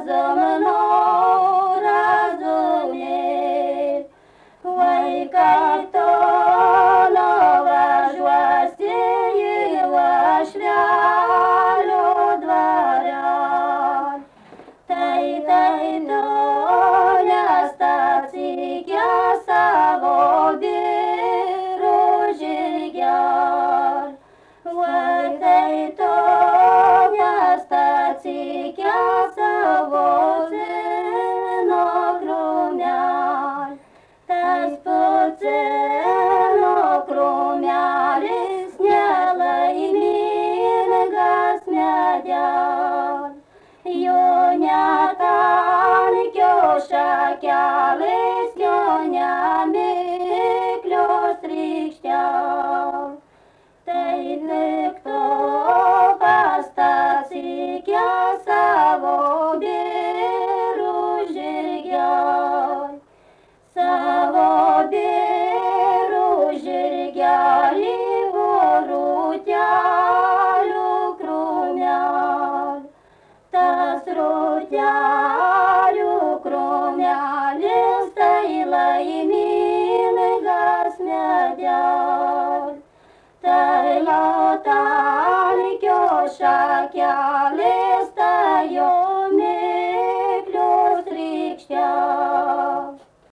razumėt. Vaikai to nuvažiuosi į Uošvelio dvarelį. Tai tu nestacykia savo vyrų žirgelį. Vaikai to nestacykia savo sino krūmelį. Tas pucino krūmelis nelaimingas medelis. Jo netankio šakelės, jo nemiklios rykštelės. Tai likto pastacykia savo vyrų žirgelį. Savo vyrų žirgelį rūtelių krūmelį. Tas rūtelių krūmelis tai laimingas medelis. Tai lotankio šakelės